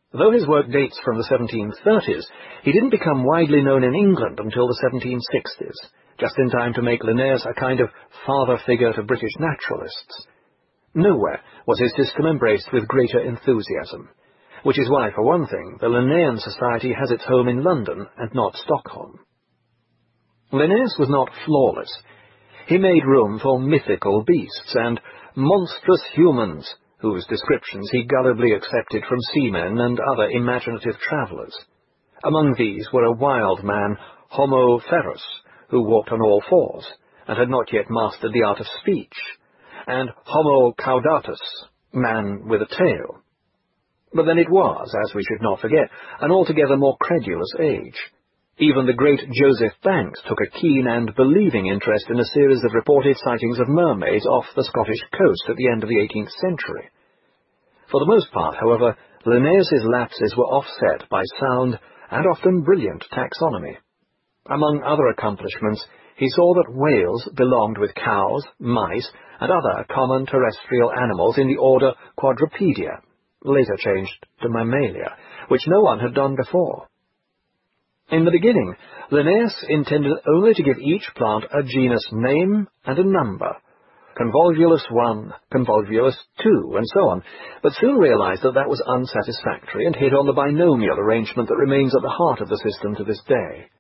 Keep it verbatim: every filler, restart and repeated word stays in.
Though his work dates from the seventeen thirties, he didn't become widely known in England until the seventeen sixties, just in time to make Linnaeus a kind of father figure to British naturalists. Nowhere was his system embraced with greater enthusiasm, which is why, for one thing, the Linnaean Society has its home in London and not Stockholm. Linnaeus was not flawless. He made room for mythical beasts and monstrous humans, whose descriptions he gullibly accepted from seamen and other imaginative travellers. Among these were a wild man, Homo ferus, who walked on all fours, and had not yet mastered the art of speech, and Homo caudatus, man with a tail. But then it was, as we should not forget, an altogether more credulous age. Even the great Joseph Banks took a keen and believing interest in a series of reported sightings of mermaids off the Scottish coast at the end of the eighteenth century. For the most part, however, Linnaeus's lapses were offset by sound and often brilliant taxonomy. Among other accomplishments, he saw that whales belonged with cows, mice, and other common terrestrial animals in the order Quadrupedea, later changed to Mammalia, which no one had done before. In the beginning, Linnaeus intended only to give each plant a genus name and a number, Convolvulus one, Convolvulus two, and so on, but soon realized that that was unsatisfactory and hit on the binomial arrangement that remains at the heart of the system to this day.